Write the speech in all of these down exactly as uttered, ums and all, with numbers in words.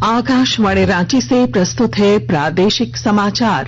आकाशवाणी रांची से प्रस्तुत है प्रादेशिक समाचार।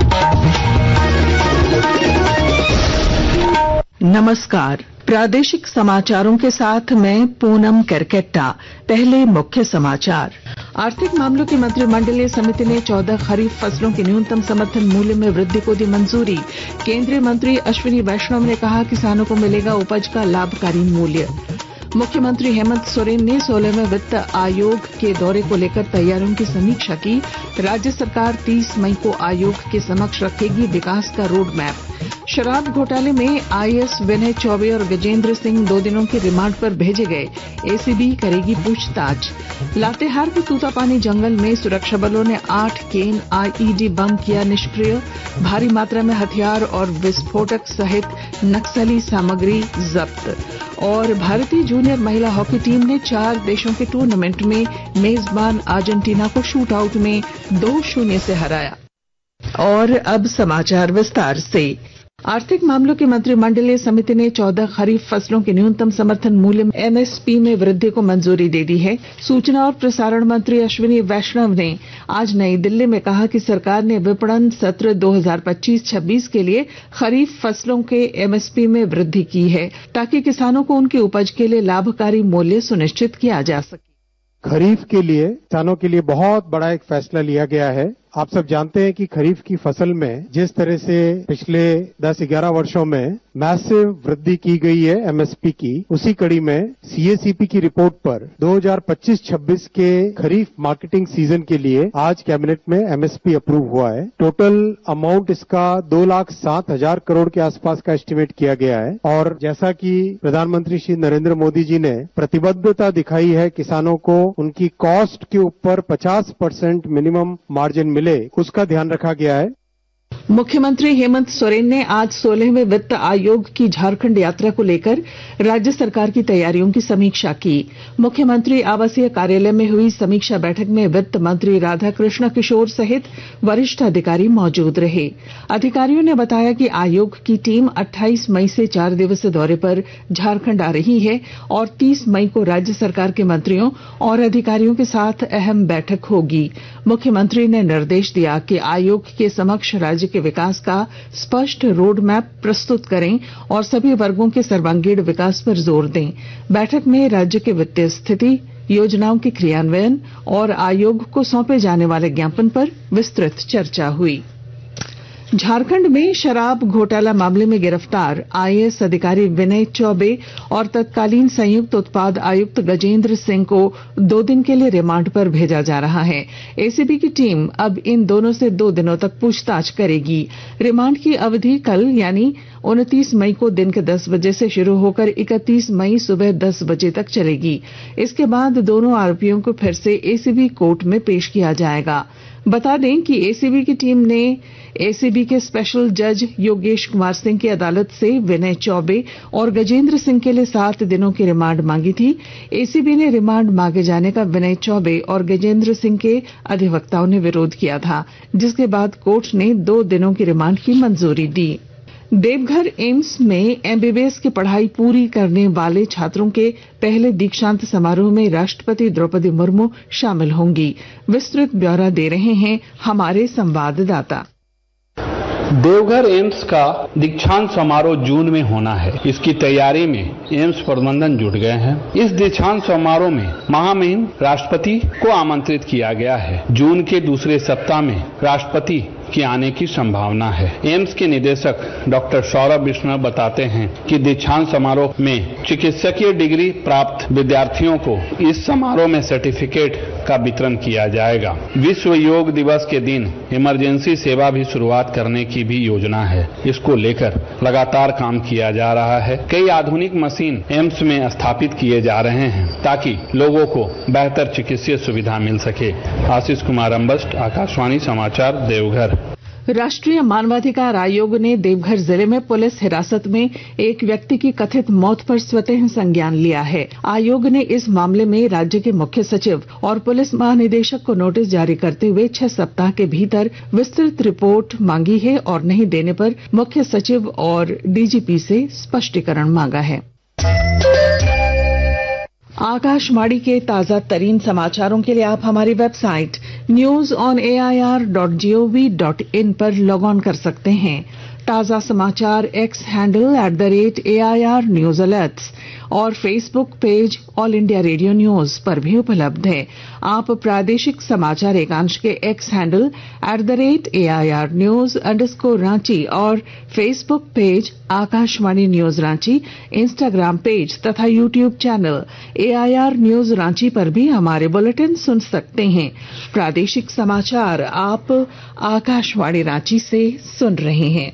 नमस्कार, प्रादेशिक समाचारों के साथ मैं पूनम करकेट्टा। पहले मुख्य समाचार। आर्थिक मामलों की मंत्रिमंडलीय समिति ने चौदह खरीफ फसलों के न्यूनतम समर्थन मूल्य में वृद्धि को दी मंजूरी। केंद्रीय मंत्री अश्विनी वैष्णव ने कहा, किसानों को मिलेगा उपज का लाभकारी मूल्य। मुख्यमंत्री हेमंत सोरेन ने सोलहवें वित्त आयोग के दौरे को लेकर तैयारियों की समीक्षा की। राज्य सरकार तीस मई को आयोग के समक्ष रखेगी विकास का रोड मैप। शराब घोटाले में आईएएस विनय चौबे और गजेंद्र सिंह दो दिनों के रिमांड पर भेजे गए। एसीबी करेगी पूछताछ। लातेहार के तूतापानी जंगल में सुरक्षा बलों ने आठ केन आईईडी बम किया निष्क्रिय। भारी मात्रा में हथियार और विस्फोटक सहित नक्सली सामग्री जब्त। और भारतीय जूनियर महिला हॉकी टीम ने चार देशों के टूर्नामेंट में मेजबान अर्जेंटीना को शूट आउट में दो शून्य से हराया। और अब समाचार विस्तार से। आर्थिक मामलों की मंत्रिमंडलीय समिति ने चौदह खरीफ फसलों के न्यूनतम समर्थन मूल्य एमएसपी में वृद्धि को मंजूरी दे दी है। सूचना और प्रसारण मंत्री अश्विनी वैष्णव ने आज नई दिल्ली में कहा कि सरकार ने विपणन सत्र दो हज़ार पच्चीस छब्बीस के लिए खरीफ फसलों के एमएसपी में वृद्धि की है, ताकि किसानों को उनकी उपज के लिए लाभकारी मूल्य सुनिश्चित किया जा सके। खरीफ के लिए किसानों के लिए बहुत बड़ा एक फैसला लिया गया है। आप सब जानते हैं कि खरीफ की फसल में जिस तरह से पिछले दस ग्यारह वर्षों में मैसिव वृद्धि की गई है एमएसपी की, उसी कड़ी में सीएसीपी की रिपोर्ट पर दो हज़ार पच्चीस छब्बीस के खरीफ मार्केटिंग सीजन के लिए आज कैबिनेट में एमएसपी अप्रूव हुआ है। टोटल अमाउंट इसका दो लाख सात हजार करोड़ के आसपास का एस्टिमेट किया गया है। और जैसा कि प्रधानमंत्री श्री नरेंद्र मोदी जी ने प्रतिबद्धता दिखाई है किसानों को उनकी कॉस्ट के ऊपर पचास परसेंट मिनिमम मार्जिन मिले, उसका ध्यान रखा गया है। मुख्यमंत्री हेमंत सोरेन ने आज सोलहवें वित्त आयोग की झारखंड यात्रा को लेकर राज्य सरकार की तैयारियों की समीक्षा की। मुख्यमंत्री आवासीय कार्यालय में हुई समीक्षा बैठक में वित्त मंत्री राधाकृष्ण किशोर सहित वरिष्ठ अधिकारी मौजूद रहे। अधिकारियों ने बताया कि आयोग की टीम अट्ठाईस मई से चार दिवसीय दौरे पर झारखंड आ रही है और तीस मई को राज्य सरकार के मंत्रियों और अधिकारियों के साथ अहम बैठक होगी। मुख्यमंत्री ने निर्देश दिया कि आयोग के समक्ष राज्य के विकास का स्पष्ट रोड मैप प्रस्तुत करें और सभी वर्गों के सर्वांगीण विकास पर जोर दें। बैठक में राज्य के वित्तीय स्थिति, योजनाओं के क्रियान्वयन और आयोग को सौंपे जाने वाले ज्ञापन पर विस्तृत चर्चा हुई। झारखंड में शराब घोटाला मामले में गिरफ्तार आईएएस अधिकारी विनय चौबे और तत्कालीन संयुक्त उत्पाद आयुक्त गजेंद्र सिंह को दो दिन के लिए रिमांड पर भेजा जा रहा है। एसीबी की टीम अब इन दोनों से दो दिनों तक पूछताछ करेगी। रिमांड की अवधि कल यानी उनतीस मई को दिन के दस बजे से शुरू होकर इकतीस मई सुबह दस बजे तक चलेगी। इसके बाद दोनों आरोपियों को फिर से एसीबी कोर्ट में पेश किया जाएगा। बता दें कि एसीबी की टीम ने एसीबी के स्पेशल जज योगेश कुमार सिंह की अदालत से विनय चौबे और गजेंद्र सिंह के लिए सात दिनों की रिमांड मांगी थी। एसीबी ने रिमांड मांगे जाने का विनय चौबे और गजेंद्र सिंह के अधिवक्ताओं ने विरोध किया था, जिसके बाद कोर्ट ने दो दिनों की रिमांड की मंजूरी दी। देवघर एम्स में एमबीबीएस की पढ़ाई पूरी करने वाले छात्रों के पहले दीक्षांत समारोह में राष्ट्रपति द्रौपदी मुर्मू शामिल होंगी। विस्तृत ब्यौरा दे रहे हैं हमारे संवाददाता। देवघर एम्स का दीक्षांत समारोह जून में होना है। इसकी तैयारी में एम्स प्रबंधन जुट गए हैं। इस दीक्षांत समारोह में महामहिम राष्ट्रपति को आमंत्रित किया गया है। जून के दूसरे सप्ताह में राष्ट्रपति के आने की संभावना है। एम्स के निदेशक डॉक्टर सौरभ विष्णु बताते हैं कि दीक्षांत समारोह में चिकित्सकीय डिग्री प्राप्त विद्यार्थियों को इस समारोह में सर्टिफिकेट का वितरण किया जाएगा। विश्व योग दिवस के दिन इमरजेंसी सेवा भी शुरुआत करने की भी योजना है। इसको लेकर लगातार काम किया जा रहा है। कई आधुनिक मशीन एम्स में स्थापित किए जा रहे हैं ताकि लोगों को बेहतर चिकित्सीय सुविधा मिल सके। आशीष कुमार अम्बस्ट, आकाशवाणी समाचार, देवघर। राष्ट्रीय मानवाधिकार आयोग ने देवघर जिले में पुलिस हिरासत में एक व्यक्ति की कथित मौत पर स्वतः संज्ञान लिया है। आयोग ने इस मामले में राज्य के मुख्य सचिव और पुलिस महानिदेशक को नोटिस जारी करते हुए छह सप्ताह के भीतर विस्तृत रिपोर्ट मांगी है और नहीं देने पर मुख्य सचिव और डीजीपी से स्पष्टीकरण मांगा है। आकाशवाणी के ताजा तरीन समाचारों के लिए आप हमारी website news on A I R dot G O V dot in पर लॉग ऑन कर सकते हैं। ताजा समाचार X handle at the rate A I R news alerts और Facebook page All India Radio News पर भी उपलब्ध है। आप प्रादेशिक समाचार एकांश के X handle at the rate A I R news underscore Ranchi और Facebook page Akashvani news Ranchi, Instagram page तथा YouTube channel A I R news Ranchi पर भी हमारे बुलेटिन सुन सकते हैं। प्रादेशिक समाचार आप आकाशवाणी रांची से सुन रहे हैं।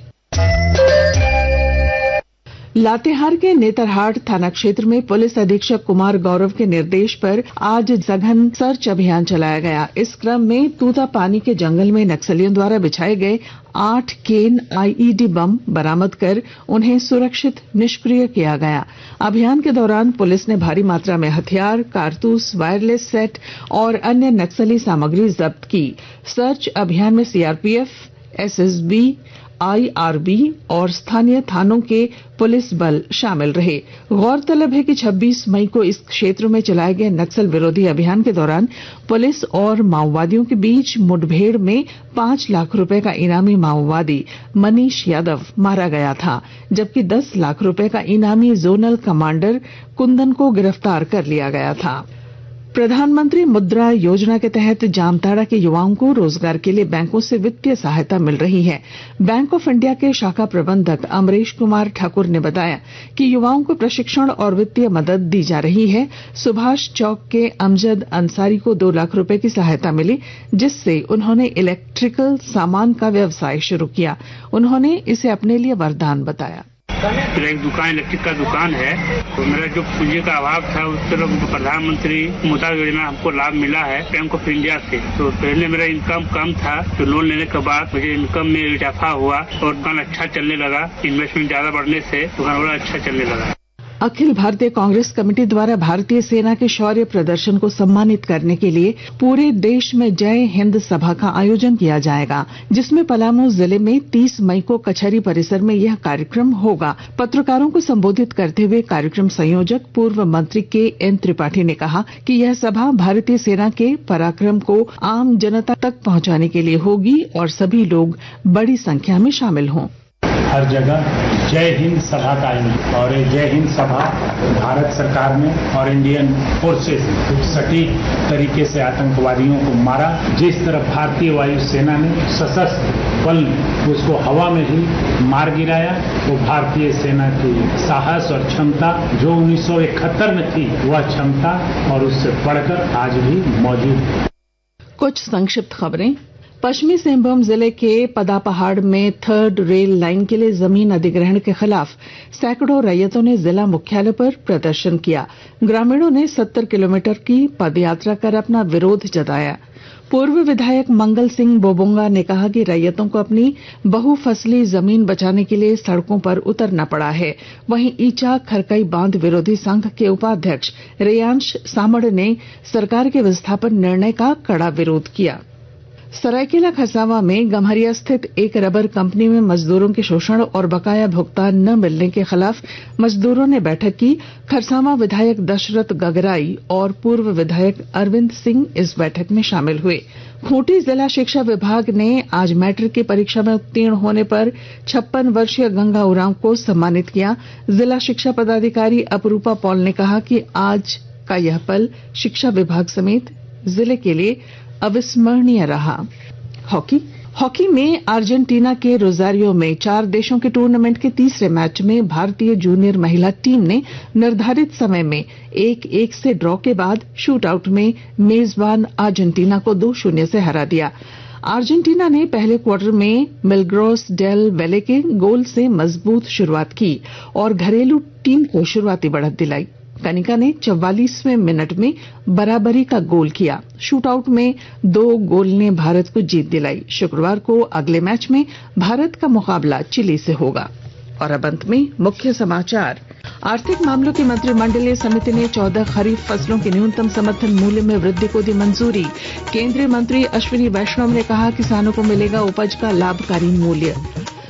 लातेहार के नेतरहाट थाना क्षेत्र में पुलिस अधीक्षक कुमार गौरव के निर्देश पर आज सघन सर्च अभियान चलाया गया। इस क्रम में तूता पानी के जंगल में नक्सलियों द्वारा बिछाए गए आठ केन आई ई डी बम बरामद कर उन्हें सुरक्षित निष्क्रिय किया गया। अभियान के दौरान पुलिस ने भारी मात्रा में हथियार, कारतूस, वायरलेस सेट और अन्य नक्सली सामग्री जब्त की। सर्च अभियान में C R P F, S S B, I R B और स्थानीय थानों के पुलिस बल शामिल रहे। गौरतलब है कि छब्बीस मई को इस क्षेत्र में चलाए गए नक्सल विरोधी अभियान के दौरान पुलिस और माओवादियों के बीच मुठभेड़ में पांच लाख रुपए का इनामी माओवादी मनीष यादव मारा गया था, जबकि दस लाख रुपए का इनामी जोनल कमांडर कुंदन को गिरफ्तार कर लिया गया था। प्रधानमंत्री मुद्रा योजना के तहत जामताड़ा के युवाओं को रोजगार के लिए बैंकों से वित्तीय सहायता मिल रही है। बैंक ऑफ इंडिया के शाखा प्रबंधक अमरीश कुमार ठाकुर ने बताया कि युवाओं को प्रशिक्षण और वित्तीय मदद दी जा रही है। सुभाष चौक के अमजद अंसारी को दो लाख रुपए की सहायता मिली, जिससे उन्होंने इलेक्ट्रिकल सामान का व्यवसाय शुरू किया। उन्होंने इसे अपने लिए वरदान बताया। मेरा एक दुकान इलेक्ट्रिक का दुकान है, तो मेरा जो पूंजी का अभाव था उससे प्रधानमंत्री मुद्रा योजना हमको लाभ मिला है बैंक ऑफ इंडिया से। तो पहले मेरा इनकम कम था, तो लोन लेने के बाद मुझे इनकम में इजाफा हुआ और दुकान अच्छा चलने लगा। इन्वेस्टमेंट ज्यादा बढ़ने से दुकान बड़ा अच्छा चलने लगा। अखिल भारतीय कांग्रेस कमेटी द्वारा भारतीय सेना के शौर्य प्रदर्शन को सम्मानित करने के लिए पूरे देश में जय हिंद सभा का आयोजन किया जाएगा, जिसमें पलामू जिले में तीस मई को कचहरी परिसर में यह कार्यक्रम होगा। पत्रकारों को संबोधित करते हुए कार्यक्रम संयोजक पूर्व मंत्री के एन त्रिपाठी ने कहा कि यह सभा भारतीय सेना के पराक्रम को आम जनता तक पहुंचाने के लिए होगी और सभी लोग बड़ी संख्या में शामिल हों। हर जगह जय हिंद सभा का आयोजन, और ये जय हिंद सभा भारत सरकार ने और इंडियन फोर्सेस सटीक तरीके से आतंकवादियों को मारा। जिस तरह भारतीय वायुसेना ने सशस्त्र बल उसको हवा में ही मार गिराया, तो भारतीय सेना की साहस और क्षमता जो उन्नीस सौ इकहत्तर में थी, वह क्षमता और उससे बढ़कर आज भी मौजूद है। कुछ संक्षिप्त खबरें। पश्चिमी सिंहभूम जिले के पदापहाड़ में थर्ड रेल लाइन के लिए जमीन अधिग्रहण के खिलाफ सैकड़ों रैयतों ने जिला मुख्यालय पर प्रदर्शन किया। ग्रामीणों ने सत्तर किलोमीटर की पदयात्रा कर अपना विरोध जताया। पूर्व विधायक मंगल सिंह बोबुंगा ने कहा कि रैयतों को अपनी बहुफसली जमीन बचाने के लिए सड़कों पर उतरना पड़ा है। वहीं ईचा खरकई बांध विरोधी संघ के उपाध्यक्ष रेयांश सामड़ ने सरकार के विस्थापन निर्णय का कड़ा विरोध किया। सरायकेला खरसावां में गम्हरिया स्थित एक रबर कंपनी में मजदूरों के शोषण और बकाया भुगतान न मिलने के खिलाफ मजदूरों ने बैठक की। खरसावां विधायक दशरथ गगराई और पूर्व विधायक अरविंद सिंह इस बैठक में शामिल हुए। खूंटी जिला शिक्षा विभाग ने आज मैट्रिक की परीक्षा में उत्तीर्ण होने पर छप्पन वर्षीय गंगा उरांव को सम्मानित किया। जिला शिक्षा पदाधिकारी अपरूपा पॉल ने कहा कि आज का यह पल शिक्षा विभाग समेत जिले के लिए अविस्मरणीय रहा। हॉकी हॉकी में अर्जेंटीना के रोजारियो में चार देशों के टूर्नामेंट के तीसरे मैच में भारतीय जूनियर महिला टीम ने निर्धारित समय में एक एक से ड्रॉ के बाद शूट आउट में मेजबान अर्जेंटीना को दो शून्य से हरा दिया। अर्जेंटीना ने पहले क्वार्टर में मिलग्रोस डेल वेले के गोल से मजबूत शुरुआत की और घरेलू टीम को शुरुआती बढ़त दिलाई। कनिका ने चौवालीसवें मिनट में बराबरी का गोल किया। शूटआउट में दो गोल ने भारत को जीत दिलाई। शुक्रवार को अगले मैच में भारत का मुकाबला चिली से होगा। और अब अंत में मुख्य समाचार। आर्थिक मामलों की मंत्रिमंडलीय समिति ने चौदह खरीफ फसलों के न्यूनतम समर्थन मूल्य में वृद्धि को दी मंजूरी। केंद्रीय मंत्री अश्विनी वैष्णव ने कहा किसानों को मिलेगा उपज का लाभकारी मूल्य।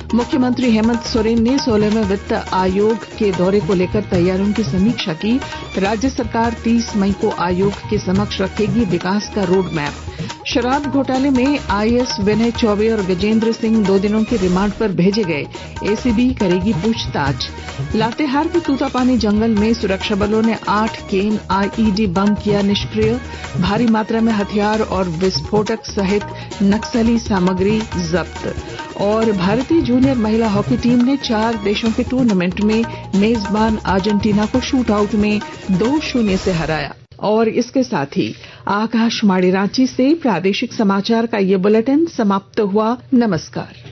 मुख्यमंत्री हेमंत सोरेन ने सोलहवें वित्त आयोग के दौरे को लेकर तैयारियों की समीक्षा की। राज्य सरकार तीस मई को आयोग के समक्ष रखेगी विकास का रोड मैप। शराब घोटाले में आईएएस विनय चौबे और गजेंद्र सिंह दो दिनों के रिमांड पर भेजे गए। एसीबी करेगी पूछताछ। लातेहार के तूतापानी जंगल में सुरक्षा बलों ने आठ केन आईईडी बम किया निष्क्रिय। भारी मात्रा में हथियार और विस्फोटक सहित नक्सली सामग्री जब्त। और भारतीय जूनियर महिला हॉकी टीम ने चार देशों के टूर्नामेंट में मेजबान अर्जेंटीना को शूट आउट में दो शून्य से हराया। और इसके साथ ही आकाशवाणी रांची से प्रादेशिक समाचार का ये बुलेटिन समाप्त हुआ। नमस्कार।